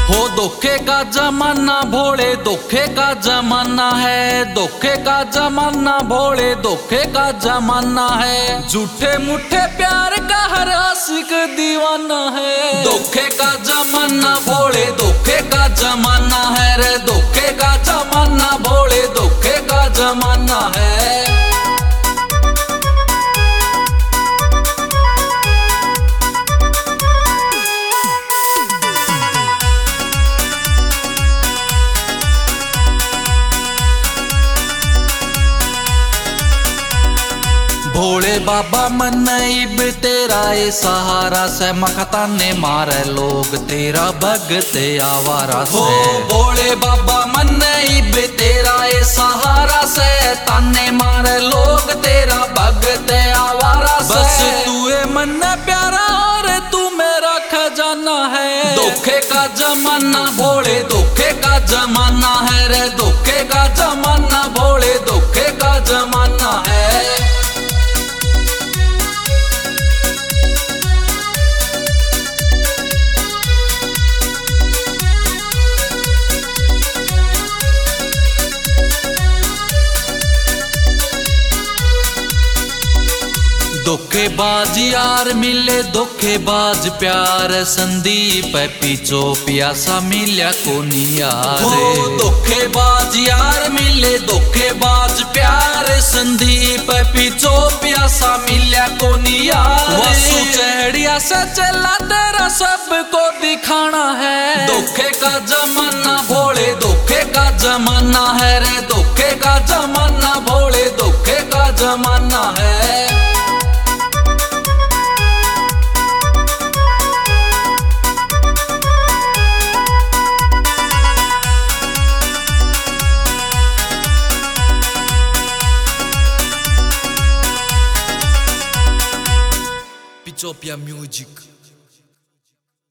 हो धोखे का जमाना भोले, धोखे का जमाना है, धोखे का जमाना भोले, धोखे का जमाना है। झूठे मुठे प्यार का हर आशिक दीवाना है। धोखे का जमाना भोले, धोखे का जमाना है रे, धोखे का जमाना भोले, धोखे का जमाना है। भोले बाबा मन इब तेरा ये सहारा से, मखता ने मारे लोग तेरा भगते आवारा से। भोले बाबा मन इब तेरा ये सहारा से, ताने मारे लोग तेरा भगते आवारा से। बस तू है मन प्यारा और तू मेरा खजाना है। धोखे का जमाना भोले, धोखे का जमाना है रे, धोखे का जमाना भोले, धोखे का जमाना है। धोखेबाज यार मिले, धोखेबाज प्यार, संदीप पीछो प्यासा मिल्या कोनी यार। धोखेबाज यार मिले, धोखेबाज प्यार, संदीप पीछो प्यासा मिल्या कोनी यार। वसु चढ़िया से चला तेरा सबको दिखाना है। धोखे का जमाना भोले, धोखे का जमाना है रे, धोखे का जमाना भोले, धोखे का जमाना है। Pitopia Music.